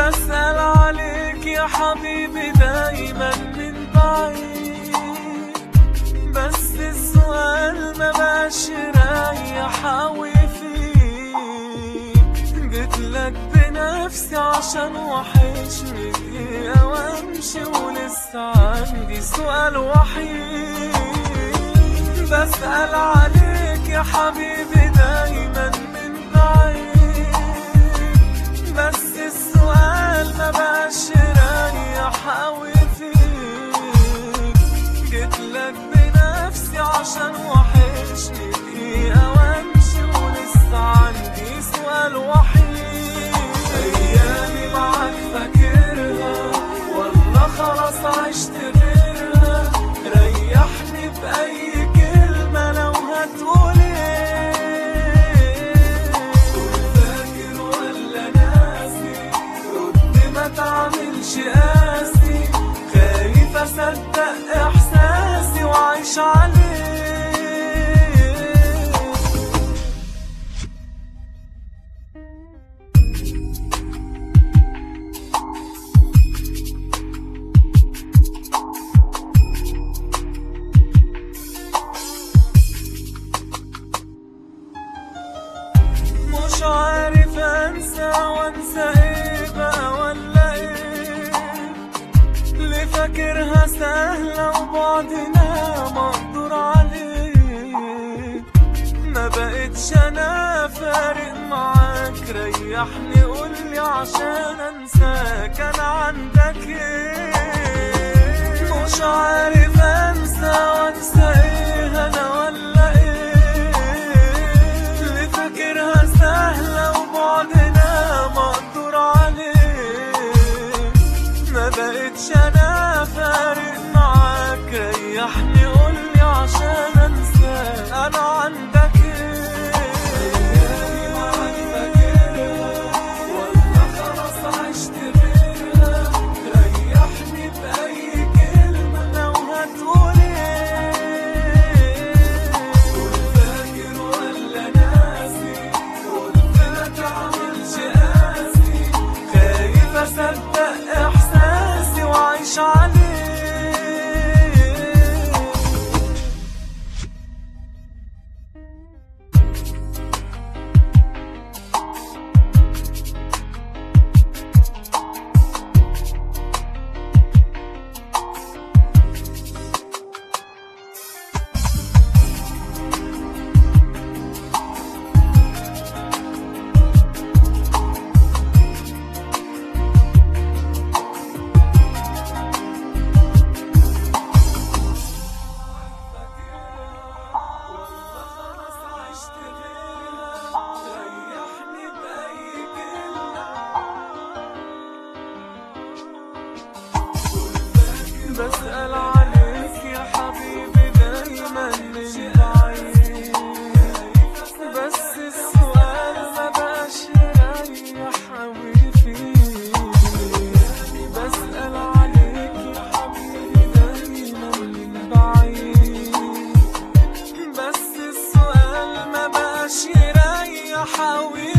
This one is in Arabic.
بسأل عليك يا حبيبي دايما من بعيد، بس السؤال ما بقاش رايح أوي فيك. جيتلك بنفسي عشان وحشني دقيقة وامشي، ولسه عندي سؤال وحيد. بسأل عليك يا حبيبي دايما من بعيد، بس السؤال ما بقاش رايح أوي فيك. جيتلك بنفسي عشان وحشني دقيقة وامشي، ولسه عندي سؤال وحيد. أيامي معاك فاكرها ولا خلاص عشت غيرها؟ ريحني بأي كلمة لو هتقول ايه. قول فاكر ولا ناسي؟ رد ما تعملش قاسي، خايف أصدق إحساسي وعيش عليه. مش عارف انسى وانسى ايه بقى ولا ايه. اللي فاكرها سهلة وبعدنا مقدور عليه. ما بقتش انا فارق معاك، ريحني قولي عشان انساك انا عندك ايه. مش عارف انسى وانسى ايه انا ولا ايه. اللي فاكرها سهلة وبعدنا مقدور عليه. ما بقتش انا فارق معاك، ريحني قولي عشان انساك انا عندك ايه. ايامي معاك فاكرها ولا خلاص عشت غيرها؟ ريحني بأي كلمة لو هتقول ايه. قول فاكر ولا ناسي؟ قلت ما تعملش قاسي، خايف أصدق إحساسي وعيش عليه. بسأل عليك يا حبيبي دايما من بعيد، بس السؤال ما بقاش رايح أوي فيك. بسأل عليك يا حبيبي دايما من بعيد، بس السؤال ما بقاش رايح أوي